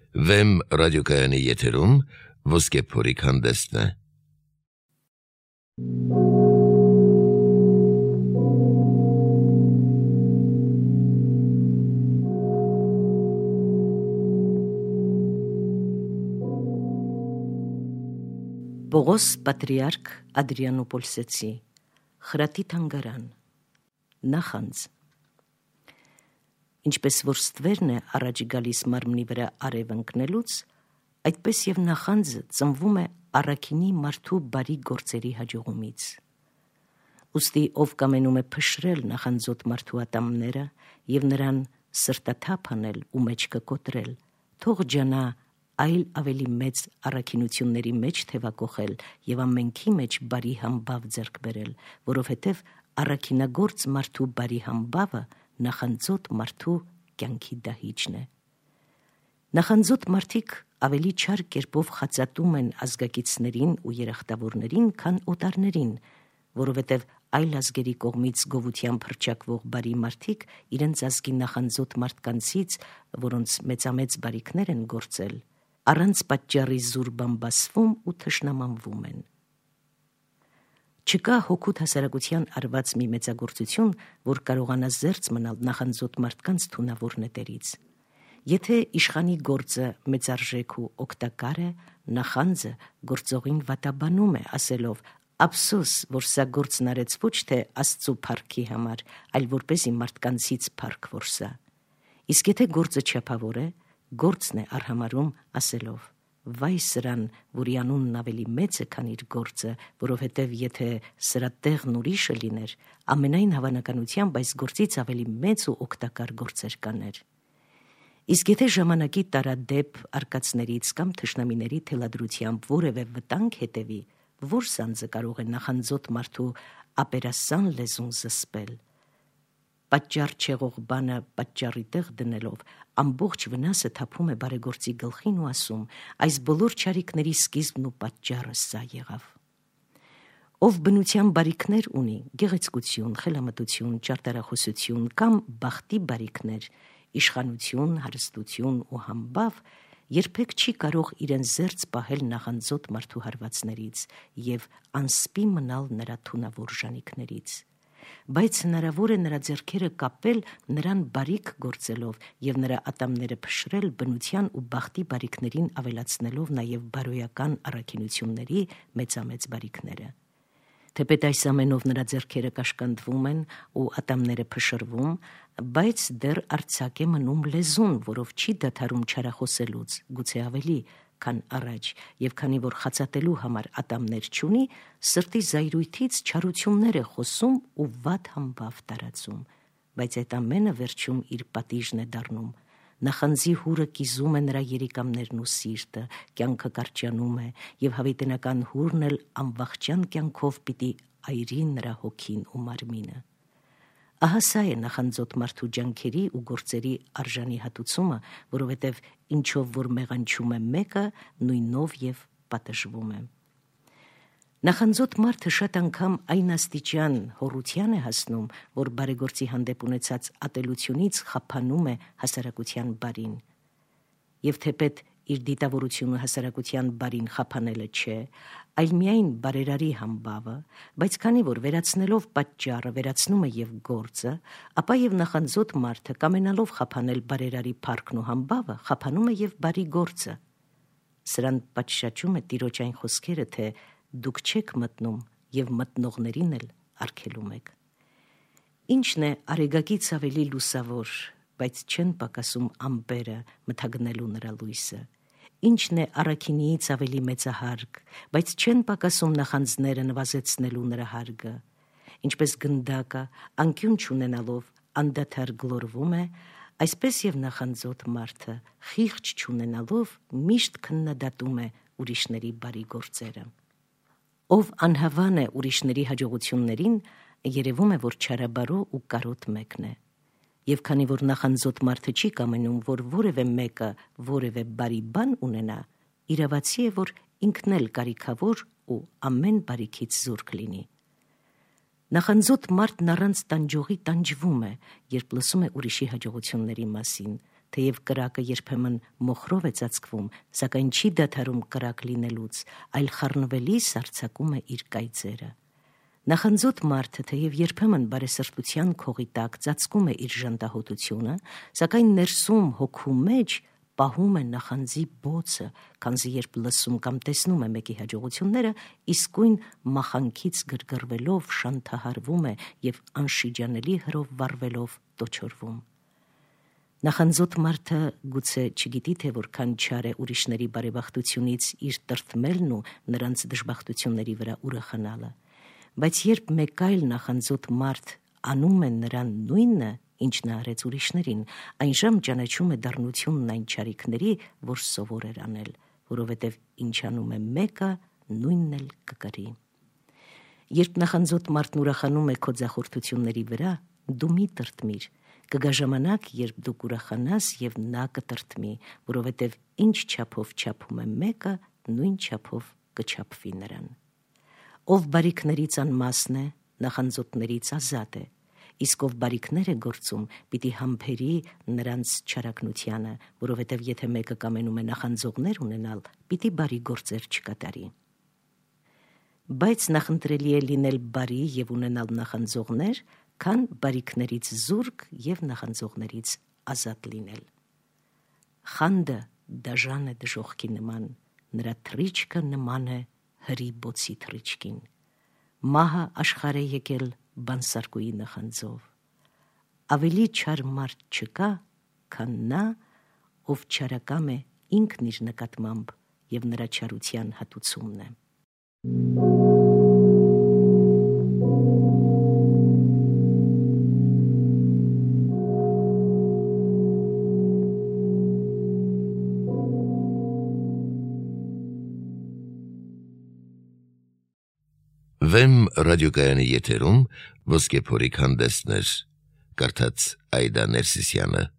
Վեմ ռադիոկայանի եթերում Ոսկե փորիկ հանդեսն է։ Պողոս Պատրիարք Ադրիանոպոլսեցի Խրատի թանգարան Նախանձ Ինչպես որ ստվերն է առաջ գալիս մարմնի վրա արև ընկնելուց, այդպես և նախանձը ծնվում է առաքինի մարդու բարի գործերի հաջողումից։ Ուստի ով կամենում է փշրել նախանձոտ մարդու ատամները և նրան սրտաթափ անել ու մեջքը կոտրել, թող ջանա այլ ավելի մեծ առաքինությունների մեջ թևակոխել և ամենքի մեջ բարի համբավ ձեռք բերել, որովհետև առաքինագործ մարդու բարի համբավը նախանձոտ մարդու կյանքի դահիճն է։ Նախանձոտ մարդիկ ավելի չար կերպով խածատում են ազգակիցներին ու երախտավորներին, քան օտարներին, որովհետև այլ ազգերի կողմից գովությամբ հռչակվող բարի մարդիկ իրենց ազգի նախանձոտ մարդկանցից, որոնց մեծամեծ բարիքներ են գործել, առանց պատճառի զուր բամբասվում ու թշնամանվում են։ Չկա հոգուտ հասարակության արված մի մեծագործություն, որ կարողանա զերծ մնալ նախանձոտ մարդկանց թունավոր նետերից։ Եթե իշխանի գործը մեծարժեք ու օգտակար է, նախանձը գործողին վատաբանում է, ասելով. «Ափսոս, որ սա գործն արեց ոչ թե Աստծու փառքի համար, այլ որպեսզի մարդկանցից փառք որսա»։ Իսկ եթե գործը չափավոր է, գործն է արհամարհում ասելով. «Վայ սրան, որի անունն ավելի մեծ է, քան իր գործը, որովհետև եթե սրա տեղն ուրիշը լիներ, ամենայն հավանականությամբ այս գործից ավելի մեծ ու օգտակար գործեր կաներ»։ Իսկ եթե ժամանակի տարադեպ արկածներից կամ թշնամիների թելադրությամբ որևէ վտանգ հետևի, որ սանձը կարող է նախանձոտ մարդու ապերասան լեզուն զսպել։ Պատճառ չեղող բանը պատճառի տեղ դնելով, ամբողջ վնասը թափում է բարեգործի գլխին ու ասում. «Այս բոլոր չարիքների սկիզբն ու պատճառը սա եղավ»։ Ով բնության բարիքներ ունի, գեղեցկություն, խելամտություն, ճարտարախոսություն կամ բախտի բարիքներ, իշխանություն, հարստություն ու համբավ, երբեք չի կարող իրեն զերծ պահել նախանձոտ մարդու հարվածներից և անսպի մնալ նրա թունավոր ժանիքներից։ Բայց հնարավոր է նրա ձեռքերը կապել նրան բարիք գործելով և նրա ատամները փշրել բնության ու բախտի բարիքներին ավելացնելով նաև բարոյական առաքինությունների մեծամեծ բարիքները։ Թեպետ այս ամենով նրա ձեռքերը կաշկանդվում են ու ատամները փշրվում, բայց դեռ արձակ է մնում լեզուն, որով չի դադարում չարախոսելուց, գուցե ավելի, քան առաջ, և քանի որ խածատելու համար ատամներ չունի, սրտի զայրույթից չարություններ է խոսում ու վատ համբավ տարածում, բայց այդ ամենը վերջում իր պատիժն է դառնում։ Նախանձի հուրը կիզում է նրա երիկամներն ու սիրտը, կյանքը կարճանում է, և հավիտենական հուրն էլ անվախճան կյանքով պիտի այրի նրա հոգին ու մարմինը։ Ահա սա է նախանձոտ մարդու ջանքերի ու գործերի արժանի հատուցումը, որովհետև ինչով որ մեղանչում է մեկը, նույնով և պատժվում է։ Նախանձոտ մարդը շատ անգամ այն աստիճան հոռության է հասնում, որ բարեգործի հանդեպ ունեցած ատելությունից խափանում է հասարակության բարին։ Եվ թեպետ իր դիտավորությունը հասարակության բարին խափանելը չէ, այլ միայն բարերարի համբավը, բայց քանի որ վերացնելով պատճառը վերացնում է և գործը, ապա և նախանձոտ մարդը կամենալով խափանել բարերարի փառքն ու համբավը, խափանում է և բարի գործը։ Սրան պատշաճում է Տիրոջ այն խոսքերը, թե «Դուք չեք մտնում և մտնողներին էլ արգելում եք»։ Ինչն է արեգակից ավելի լուսավոր, բայց չեն պակասում ամպերը մթագնելու նրա լույսը։ Ինչն է առաքինիից ավելի մեծահարգ, բայց չեն պակասում նախանձները նվազեցնելու նրա հարգը։ Ինչպես գնդակը անկյուն չունենալով անդադար գլորվում է, այսպես և նախանձոտ մարդը խիղճ չունենալով միշտ քննադատում է ուրիշների բարի գործերը։ Ով անհավան է ուրիշների հաջողություններին, երևում է, որ չարաբարո ու կարոտ մեկն է։ Եվ քանի որ նախանձոտ մարդը չի կամենում, որ որևէ մեկը որևէ բարի բան ունենա, իրավացի է, որ ինքն էլ կարիքավոր ու ամեն բարիքից զուրկ լինի։ Նախանձոտ մարդն առանց տանջողի տանջվում է, երբ լսում է ուրիշի հաջողությունների մասին, թեև կրակը երբեմն մոխրով է ծածկվում, սակայն չի դադարում կրակ լինելուց, այլ խառնվելիս արձակում է իր կայծերը։ Նախանձոտ մարդը թեև երբեմն բարեսրտության քողի տակ ծածկում է իր ժանտահոտությունը, սակայն ներսում հոգու մեջ պահում է նախանձի բոցը, քանզի երբ լսում կամ տեսնում է մեկի հաջողությունները, իսկույն մախանքից գրգռվելով շանթահարվում է և անշիջանելի հրով վառվելով տոչորվում։ Նախանձոտ մարդը գուցե չգիտի, թե որքան չար է ուրիշների բարեբախտությունից իր տրտմելն ու նրանց դժբախտությունների վրա ուրախանալը, բայց երբ մեկ այլ նախանձոտ մարդ անում է նրան նույնը, ինչ նա արեց ուրիշներին, այնժամ ճանաչում է դառնությունն այն չարիքների, որ սովոր էր անել, որովհետև ինչ անում է մեկը, նույնն էլ կկրի։ Երբ նախանձոտ մարդն ուրախանում է քո ձախորդությունների վրա, դու մի տրտմիր, կգա ժամանակ, երբ դու կուրախանաս և նա կտրտմի, որովհետև ինչ չափով չափում է մեկը, նույն չափով կչափվի նրան։ Ով բարիքներից անմասն է, նախանձոտներից ազատ է, իսկ ով բարիքներ է գործում, պիտի համբերի նրանց չարագնությանը, որովհետև եթե մեկը կամենում է նախանձողներ ունենալ, պիտի բարի գործեր չկատարի։ Բայց նախընտրելի է լինել բարի և ունենալ նախանձողներ, քան բարիքներից զուրկ և նախանձողներից ազատ լինել։ Խանդը դաժան է դժոխքի նման, նրա թռիչքը նման է հրի բոցի թռիչքին։ Մահը աշխարհ է եկել բանսարկուի նախանձով։ Ավելի չար մարդ չկա, քան նա, ով չարակամ է ինքն իր նկատմամբ և նրա չարության հատուցումն է։ Վեմ ռադիոկայանի եթերում ոսկե փորիկ հանդեսներ, կարդաց Այդա Ներսիսյանը։